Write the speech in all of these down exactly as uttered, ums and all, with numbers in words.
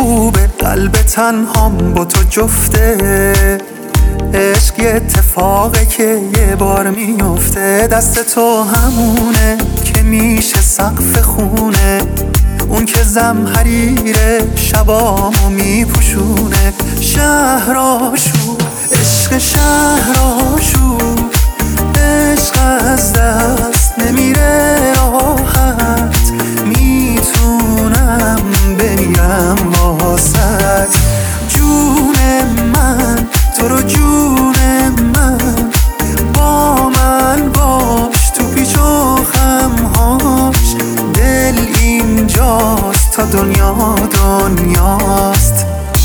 خوبه قلب تنهام با تو جفته. عشق یه اتفاقه که یه بار میفته. دست تو همونه که میشه سقف خونه، اون که زمحریره شبامو میپوشونه. شهراشو عشق شهراشو، عشق از دست نمیره راحت. میتونم بمیرم واسط. جون من تو رو جون من، با من باش تو پیچ و خمهاش. دل اینجاست تا دنیا دنیاست.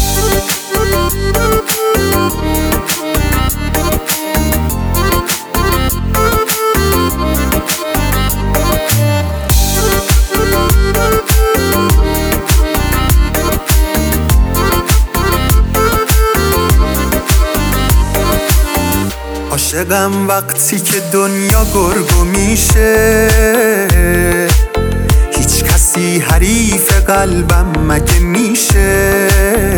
عاشقم وقتی که دنیا گرگو میشه، هیچ کسی حریف قلبم مگه میشه.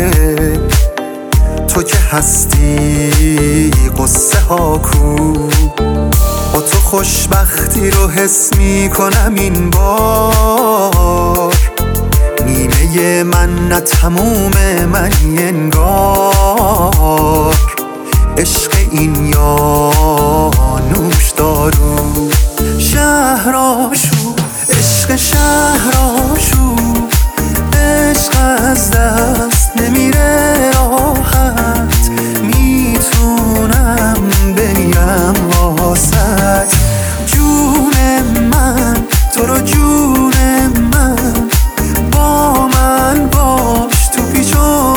تو که هستی قصه ها کو، با تو خوشبختی رو حس میکنم این بار. نیمه من نه تموم منی انگار. عشق این یا نوش دارو. شهراشو عشق شهراشو، عشق از دست نمیره راحت. میتونم بمیرم واسط. جون من تو رو جون من، با من باش تو پیچ و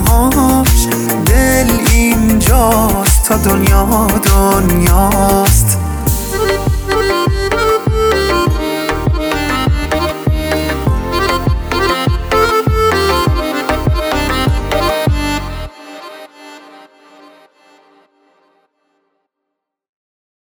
خمهاش. دل اینجاست تا دنیا دنیاست.